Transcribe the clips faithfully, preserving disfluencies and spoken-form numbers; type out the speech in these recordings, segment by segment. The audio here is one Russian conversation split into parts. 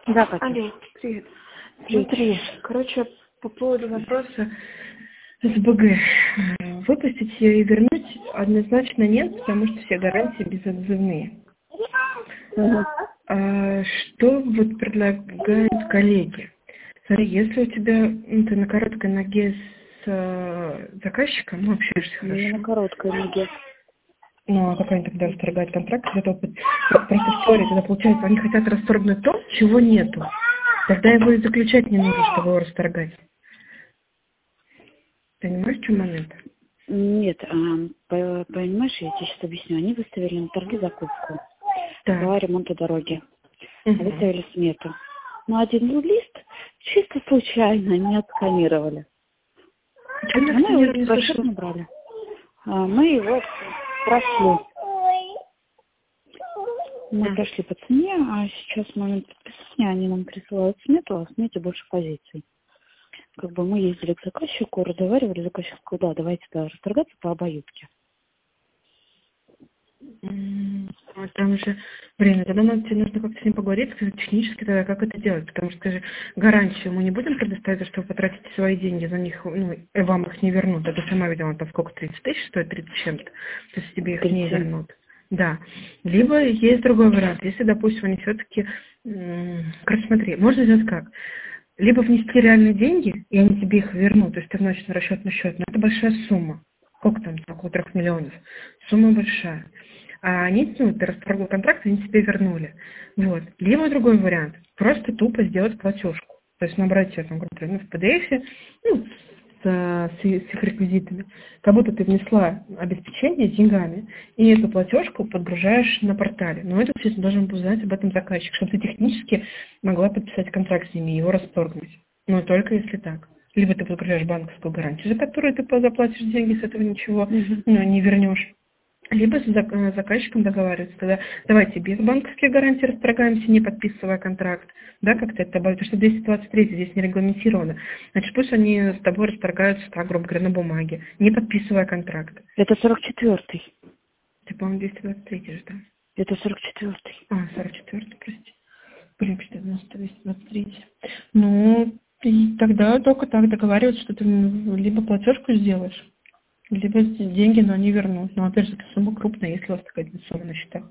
Да, Катя. Алло, привет. Привет. Смотри, короче, по поводу вопроса СБГ. Выпустить ее и вернуть однозначно нет, потому что все гарантии безотзывные. Угу. А что вот предлагают коллеги? Смотри, если у тебя, ну, ты на короткой ноге с э, заказчиком, ну, общаешься Не на хорошо. короткой ноге. Ну, а как они тогда расторгают контракт? Это вот просто в теории тогда получается, они хотят расторгнуть то, чего нету. Тогда его и заключать не нужно, чтобы его расторгать. Понимаешь, в чем момент? Нет, а, по- понимаешь, я тебе сейчас объясню. Они выставили на торги закупку Да. по ремонту дороги. Угу. Выставили смету. Но один лист чисто случайно не отсканировали. Что Мы нас его не в расчет слышал? не брали. А, мы его прошли. Мы А. прошли по цене, а сейчас в момент подписания они нам присылают смету, а в смете больше позиций. Как бы мы ездили к заказчику, разговаривали, заказчик сказал, да, давайте да, расторгаться по обоюдке. М, а Там же, блин, тогда надо, тебе нужно как-то с ним поговорить, сказать технически тогда, как это делать. Потому что, скажи, гарантию мы не будем предоставить, за что вы потратите свои деньги, за них, ну, и вам их не вернут. А ты сама видела, там сколько, тридцать тысяч стоит, тридцать с чем-то, то есть тебе их не тридцать семь. вернут. Да. Либо есть другой вариант. Если, допустим, они все-таки... Короче, смотри, можно сделать как? Либо внести реальные деньги, и они тебе их вернут, то есть ты вносишь на расчетный счет, но это большая сумма. Сколько там, около трех миллионов. Сумма большая. А они, ну, ты расторгл контракт, они тебе вернули. Вот. Либо другой вариант. Просто тупо сделать платежку. То есть набрать ее там, грубо говоря, ну, в пи ди эф, ну, с, с, с их реквизитами. Как будто ты внесла обеспечение деньгами, и эту платежку подгружаешь на портале. Но это, естественно, должен был знать об этом заказчик, чтобы ты технически могла подписать контракт с ними и его расторгнуть. Но только если так. Либо ты подгружаешь банковскую гарантию, за которую ты заплатишь деньги, с этого ничего Угу. ну, не вернешь. Либо с зак- заказчиком договариваться, тогда давайте без банковских гарантий расторгаемся, не подписывая контракт, да, как-то это добавить, потому что двести двадцать три здесь не регламентировано. Значит, пусть они с тобой расторгаются, так, грубо говоря, на бумаге, не подписывая контракт. Это сорок четвёртый. Ты, по-моему, двести двадцать три же, да? Это сорок четвёртый. А, сорок четвёртый, прости. Блин, что девяносто, двести двадцать три. Ну, и тогда только так договариваться, что ты м, либо платежку сделаешь, либо деньги, но они вернут. Но опять же, это сумма крупная, если у вас такая сумма на счетах.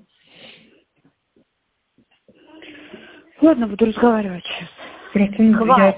Ладно, буду разговаривать сейчас. Просто ну, Хватит.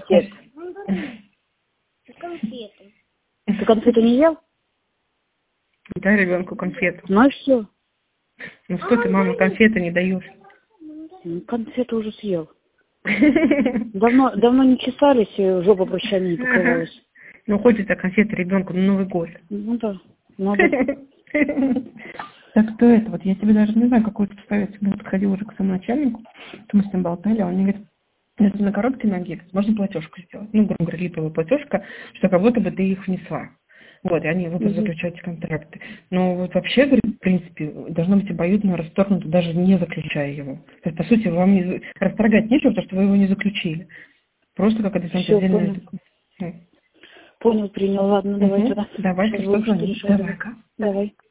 я... Конфеты. Ты конфету не ел? Дай ребенку конфету. Ну и все. Ну что ты, мама, конфеты не даешь? Конфету уже съел. Давно, давно не чесались, и жопа прощами не покрывалась. Ну, хочется конфеты ребенку на Новый год. Ну да, надо. Так что это, вот я тебе даже не знаю, какой тут совет. Я подходила уже к своему начальнику, то мы с ним болтали, а он мне говорит, если на короткой ноге, можно платежку сделать. Ну, грубо говоря, липовую платежка, что как будто бы ты их внесла. Вот, и они, вы Мгм. заключаете контракты. Но вот вообще, говорю, в принципе, должно быть обоюдно расторгнуто, даже не заключая его. То есть, по сути, вам не за- расторгать нечего, потому что вы его не заключили. Просто как это Всё, отдельное... понял. Понял, принял. Ладно, давай Угу. тогда. Давай, Сейчас что будем что-то звонить. решать. Давай-ка. Давай.